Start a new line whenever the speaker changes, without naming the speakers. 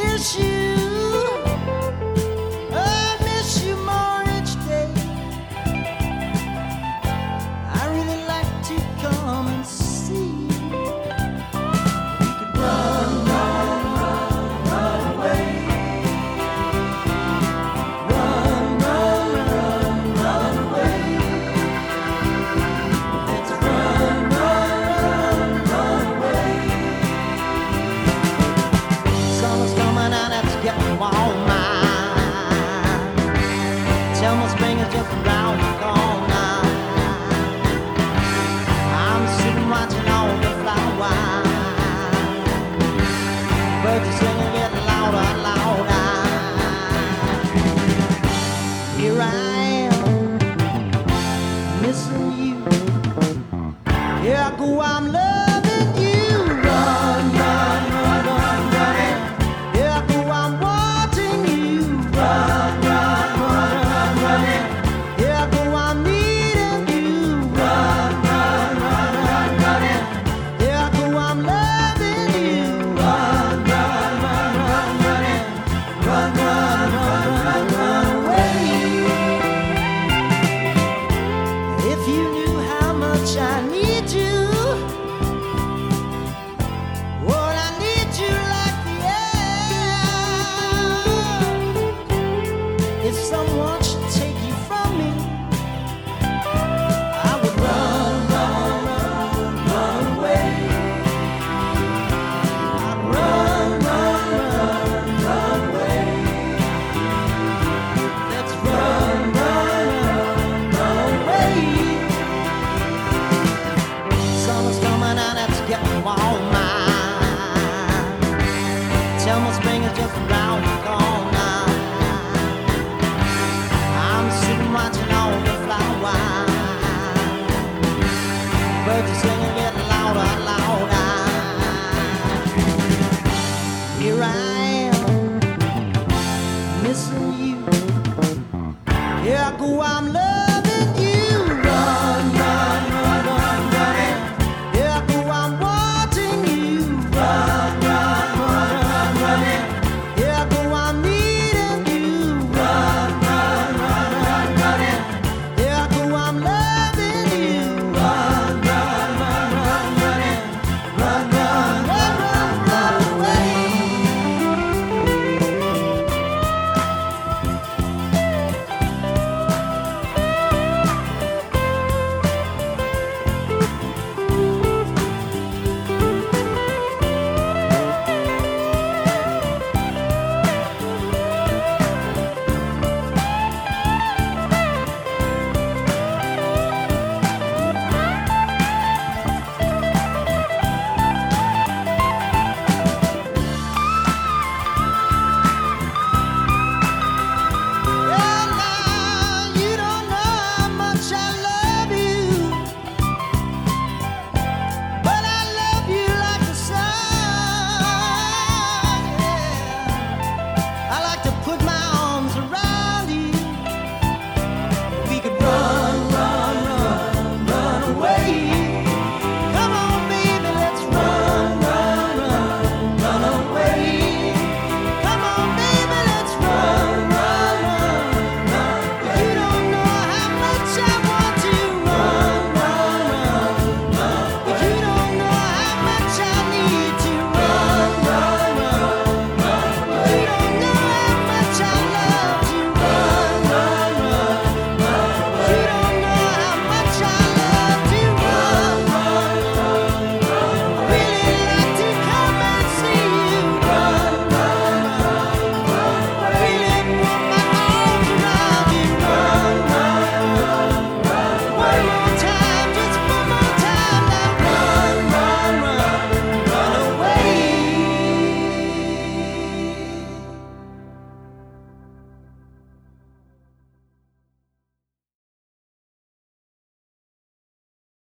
miss you. I miss you more each day. I really like to come and see you. We could run, run, run, run away. Run, run, run, run away. Let's run, run, run, run away. Summer's coming and it's getting warmer. Tell my spring is just around the corner. I'm sitting watching all the flowers. Birds are singing, getting louder and louder. Here I am, missing you. Here I go, I'm loving you. Run, run, run, run, running. Here I go, I'm watching you. Run, run, run, run, running. Here I go, I'm needing you. Run, run, run, run, running. Here I go, I'm loving you. Run, run, run, run, running. Run, run, run, run, run away. If you knew how much I need you, well, I need you like the air. If someone should take you from me, I would run, run, run, run away. I'd run, run, run, run away. Let's run, run, run, run away. Summer's coming and it's getting warmer. Tell my spring is just around the corner. I'm sitting watching all the flowers. Birds are singing, getting louder and louder. Here I